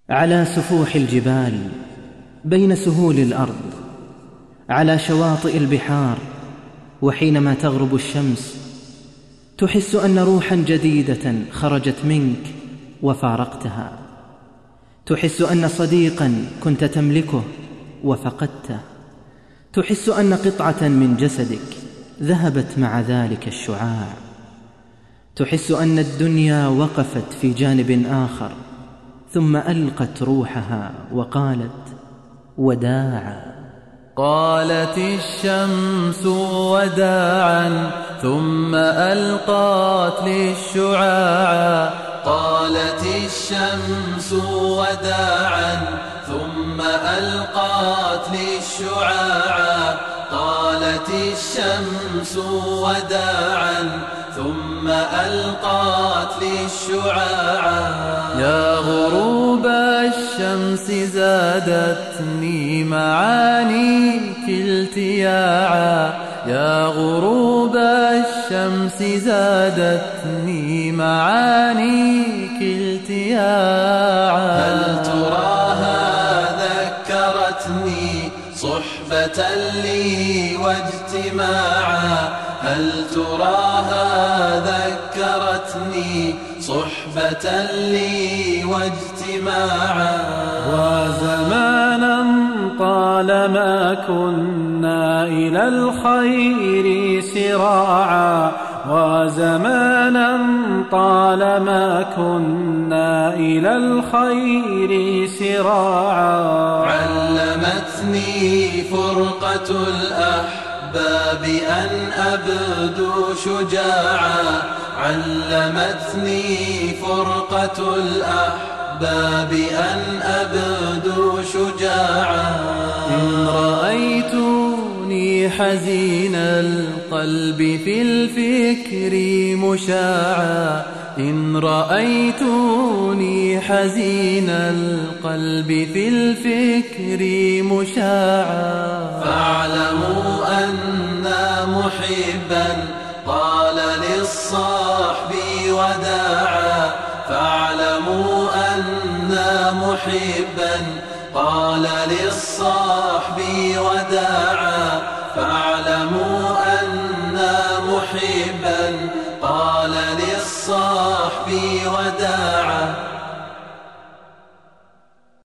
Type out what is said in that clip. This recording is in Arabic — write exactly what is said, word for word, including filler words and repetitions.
على سفوح الجبال، بين سهول الأرض، على شواطئ البحار، وحينما تغرب الشمس تحس أن روحا جديدة خرجت منك وفارقتها. تحس أن صديقا كنت تملكه وفقدته. تحس أن قطعة من جسدك ذهبت مع ذلك الشعاع. تحس أن الدنيا وقفت في جانب آخر ثم ألقت روحها وقالت وداعا. قالت الشمس وداعا ثم ألقت للشعاع. قالت الشمس وداعا ثم ألقت للشعاع. قالت الشمس وداعا ثم ألقت للشعاع. يا غروب الشمس زادتني معانيك التياعا. يا غروب الشمس زادتني معانيك التياعا. هل تراها ذكرتني صحبة لي واجتماعا. هل تراها ذكرتني صحبة لي واجتماعا. وزمانا طالما كنا إلى الخير سراعا. وزمانا طالما كنا إلى الخير سراعا. علمتني فرقة الأحباب أن أبدو شجاعا. علمتني فرقة الأحباب أن أبدو شجاعا. إن رأيتني حزين القلب في الفكر مشاعا. إن رأيتني حزين القلب في الفكر مشاعا. فاعلموا أن محبا قال للصاحب وداعا. فاعلموا أن محبا قال للصاحب وداعا. فاعلموا أن محبا قال للصاحب وداعا.